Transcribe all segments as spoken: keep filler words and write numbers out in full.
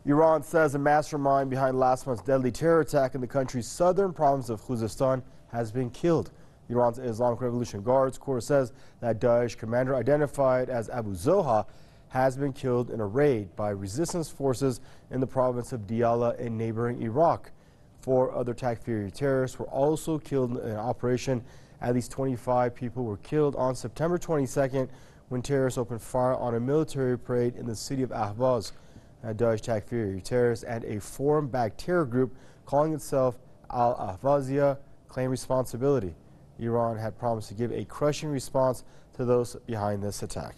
Iran says the mastermind behind last month's deadly terror attack in the country's southern province of Khuzestan has been killed. Iran's Islamic Revolution Guards Corps says that Daesh commander identified as Abu Zoha has been killed in a raid by resistance forces in the province of Diyala in neighboring Iraq. Four other Takfiri terrorists were also killed in an operation. At least twenty-five people were killed on September twenty-second when terrorists opened fire on a military parade in the city of Ahvaz. A Daesh Takfiri terrorists and a foreign-backed terror group calling itself Al-Ahvaziyah claim responsibility. Iran had promised to give a crushing response to those behind this attack.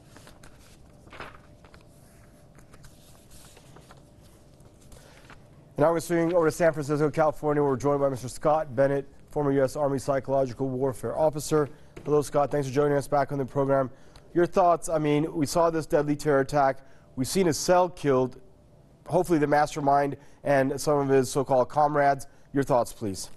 Now we're swinging over to San Francisco, California. We're joined by Mister Scott Bennett, former U S Army Psychological Warfare Officer. Hello, Scott. Thanks for joining us back on the program. Your thoughts? I mean, we saw this deadly terror attack. We've seen his cell killed. Hopefully the mastermind and some of his so-called comrades. Your thoughts, please.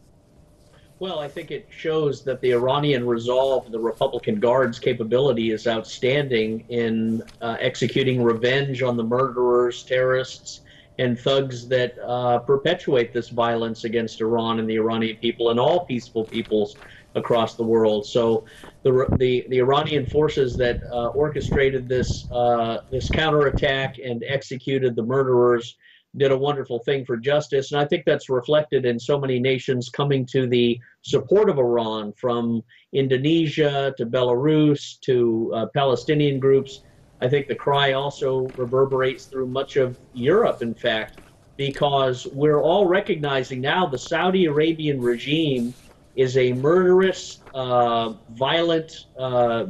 Well, I think it shows that the Iranian resolve, the Republican Guard's capability is outstanding in uh, executing revenge on the murderers, terrorists, and thugs that uh, perpetuate this violence against Iran and the Iranian people and all peaceful peoples across the world. So the the, the Iranian forces that uh, orchestrated this uh, this counterattack and executed the murderers did a wonderful thing for justice, and I think that's reflected in so many nations coming to the support of Iran, from Indonesia to Belarus to uh, Palestinian groups. I think the cry also reverberates through much of Europe, in fact, because we're all recognizing now the Saudi Arabian regime is a murderous, uh, violent, uh,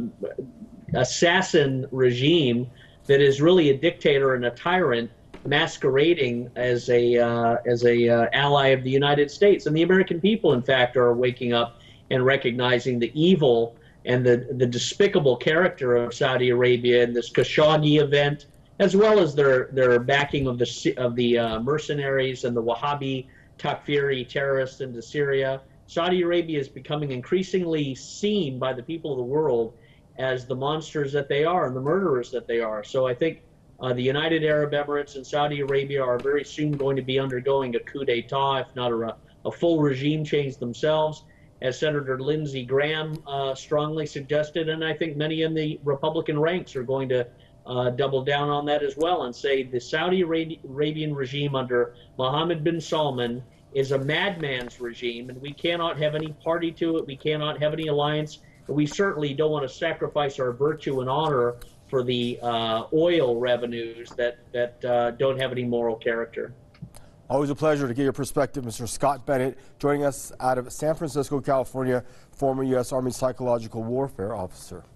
assassin regime that is really a dictator and a tyrant, masquerading as a uh, as a uh, ally of the United States. And the American people, in fact, are waking up and recognizing the evil and the, the despicable character of Saudi Arabia in this Khashoggi event, as well as their their backing of the of the uh, mercenaries and the Wahhabi Takfiri terrorists into Syria. Saudi Arabia is becoming increasingly seen by the people of the world as the monsters that they are and the murderers that they are. So I think uh, the United Arab Emirates and Saudi Arabia are very soon going to be undergoing a coup d'etat, if not a, a full regime change themselves, as Senator Lindsey Graham uh, strongly suggested, and I think many in the Republican ranks are going to uh, double down on that as well and say the Saudi Arabian regime under Mohammed bin Salman is a madman's regime, and we cannot have any party to it, we cannot have any alliance, and we certainly don't want to sacrifice our virtue and honor for the uh, oil revenues that, that uh, don't have any moral character. Always a pleasure to get your perspective, Mister Scott Bennett, joining us out of San Francisco, California, former U S Army Psychological Warfare Officer.